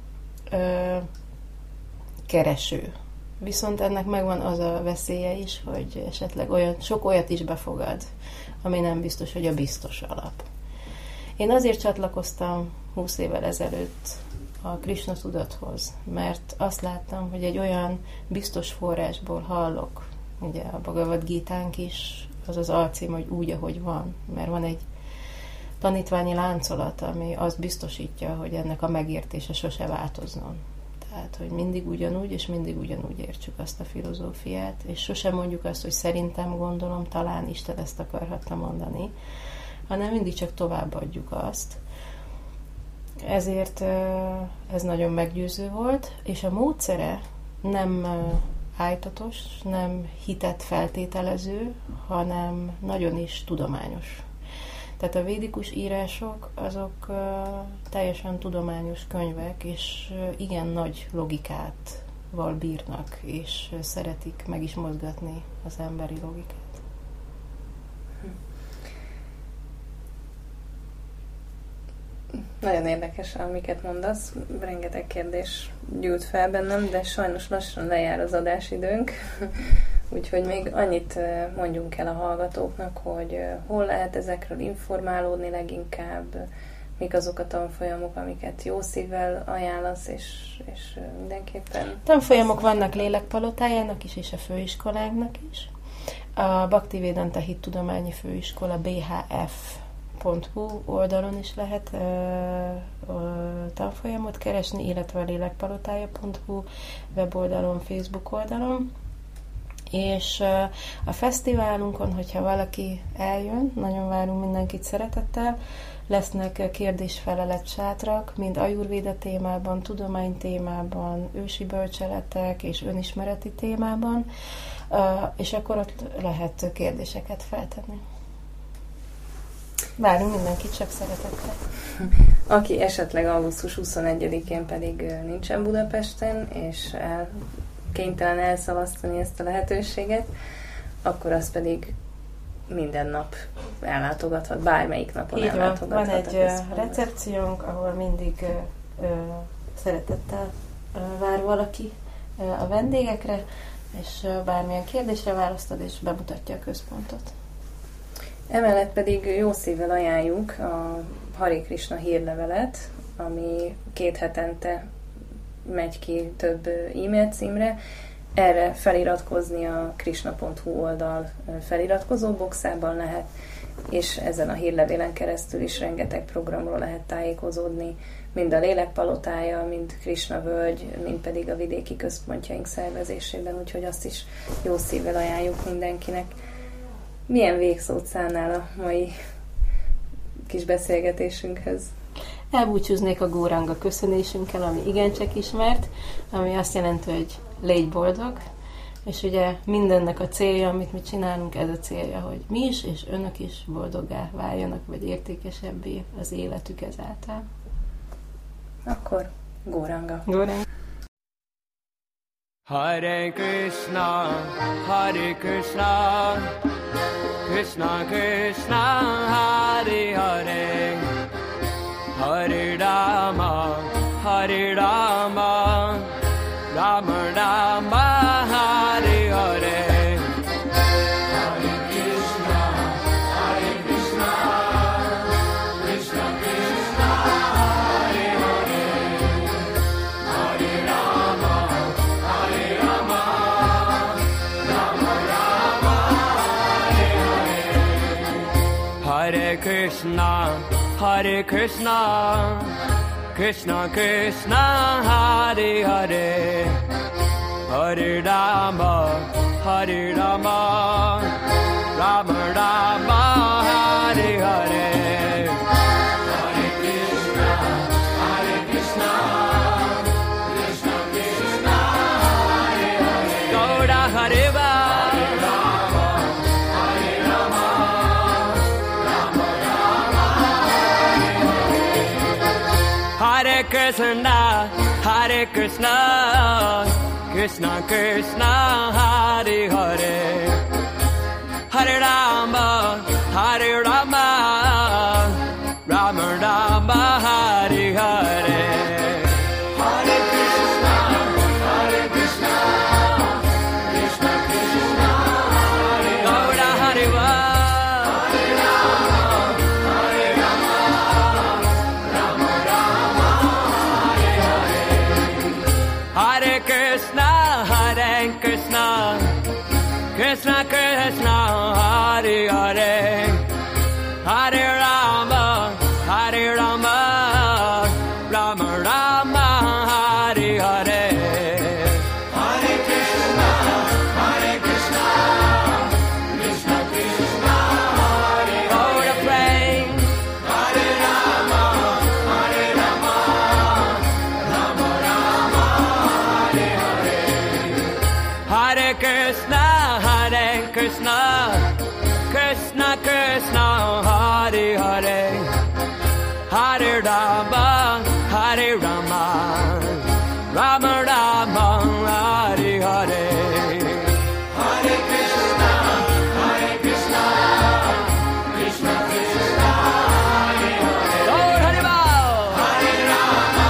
kereső. Viszont ennek megvan az a veszélye is, hogy esetleg sok olyat is befogad, ami nem biztos, hogy a biztos alap. Én azért csatlakoztam 20 évvel ezelőtt a Krishna tudathoz, mert azt láttam, hogy egy olyan biztos forrásból hallok, ugye a Bhagavad Gítánk is, az az alcím, hogy úgy, ahogy van, mert van egy tanítványi láncolat, ami azt biztosítja, hogy ennek a megértése sose változzon. Tehát, hogy mindig ugyanúgy, és mindig ugyanúgy értsük azt a filozófiát, és sosem mondjuk azt, hogy szerintem, gondolom, talán Isten ezt akarhatta mondani, hanem mindig csak továbbadjuk azt. Ezért ez nagyon meggyőző volt, és a módszere nem ájtatos, nem hitet feltételező, hanem nagyon is tudományos. Tehát a védikus írások azok teljesen tudományos könyvek, és igen nagy logikával bírnak, és szeretik meg is mozgatni az emberi logikát. Nagyon érdekes, amiket mondasz. Rengeteg kérdés gyűlt fel bennem, de sajnos lassan lejár az adásidőnk. Úgyhogy még annyit mondjunk el a hallgatóknak, hogy hol lehet ezekről informálódni leginkább, mik azok a tanfolyamok, amiket jó szívvel ajánlasz, és mindenképpen... Tanfolyamok vannak Lélekpalotájának is, és a főiskolánknak is. A Bhaktivedanta Hittudományi Főiskola bhf.hu oldalon is lehet tanfolyamot keresni, illetve a lélekpalotája.hu weboldalon, Facebook oldalon. És a fesztiválunkon, hogyha valaki eljön, nagyon várunk mindenkit szeretettel, lesznek kérdés-felelet sátrak, mind ajurvéda témában, tudomány témában, ősi bölcseletek és önismereti témában, és akkor ott lehet kérdéseket feltenni. Várunk mindenkit csak szeretettel. Aki esetleg augusztus 21-én pedig nincsen Budapesten, és kénytelen elszalasztani ezt a lehetőséget, akkor az pedig minden nap ellátogathat, bármelyik napon így ellátogathat. Van egy recepciónk, ahol mindig szeretettel vár valaki a vendégekre, és bármilyen kérdésre választod, és bemutatja a központot. Emellett pedig jó szívvel ajánljuk a Hare Krishna hírlevelet, ami 2 hetente megy ki több e-mail címre. Erre feliratkozni a krishna.hu oldal feliratkozó boxában lehet, és ezen a hírlevélen keresztül is rengeteg programról lehet tájékozódni, mind a Lélekpalotája, mind Krishna völgy, mind pedig a vidéki központjaink szervezésében, úgyhogy azt is jó szívvel ajánljuk mindenkinek. Milyen végszót szánnál a mai kis beszélgetésünkhez? Elbúcsúznék a Góranga köszönésünkkel, ami igencsak ismert, ami azt jelenti, hogy légy boldog, és ugye mindennek a célja, amit mi csinálunk, ez a célja, hogy mi is, és önök is boldoggá váljanak, vagy értékesebbé az életük ezáltal. Akkor Góranga. Góranga. Hare Krishna, Krishna Krishna, Hare Hare, Hare Rama, Rama Rama, Hare Hare. Hare Krishna, Krishna Krishna, Hare Hare, Hare Rama, Rama Rama, Hare Hare. Hare Krishna, Krishna Krishna, Hare Hare. Gaura Hareva. Hare Krishna, Krishna Krishna, Hare Hare, Hare Rama, Rama Rama, Hare Hare. Hare Krishna, Krishna Krishna, Hare Gaura Hareva. Krishna Krishna, Hare Hare, Hare Rama, Rama Rama, Hare Hare. Hare Krishna, Krishna Krishna, Hare Hare. Go to play. Hare Rama, Rama Rama, Hare Hare. Hare Krishna, Krishna Krishna, Hare Hare, Hare Rama, Rama Rama, Hare Hare. Hare Krishna, Krishna Krishna, Hare Hare. Lord Haribo. Hare Rama,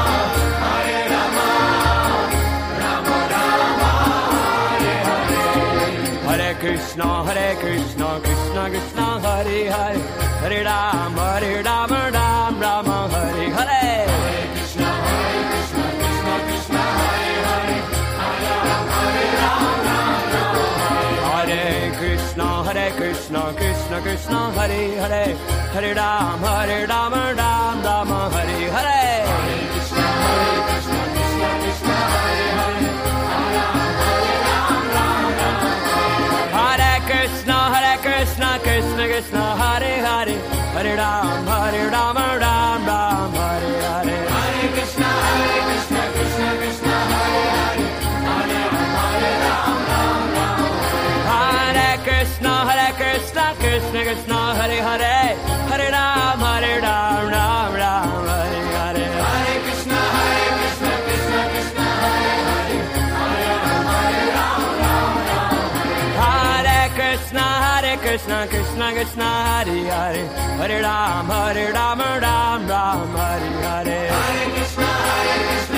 Rama Rama, Hare Hare. Hare Krishna, Krishna Krishna, Hare Hare, Hare Rama, Rama Rama, Hare Hare. Hare Krishna, Krishna Krishna, Hare Hare, Hare Rama, Rama Rama, Hare Krishna, Krishna Krishna, Hare Hare, Hare Rama, Rama Rama, Hare Hare. Hare Krishna, Krishna Krishna, Hare Hare, Hare Rama, Hare Krishna, Krishna Krishna, Hare Hare, Hare Rama, Rama Rama, Hare Hare. Hare Krishna, Krishna Krishna, Hare Hare, Hare Rama, Hare Krishna, Krishna Krishna, Hare Hare, Hare Rama, Rama Hare Hare. Hare Krishna, Krishna Krishna, Hare Hare, Hare Rama, Hare Krishna, Krishna Krishna, Hare Hare, Hare Rama, Rama Hare Hare. Hare Krishna,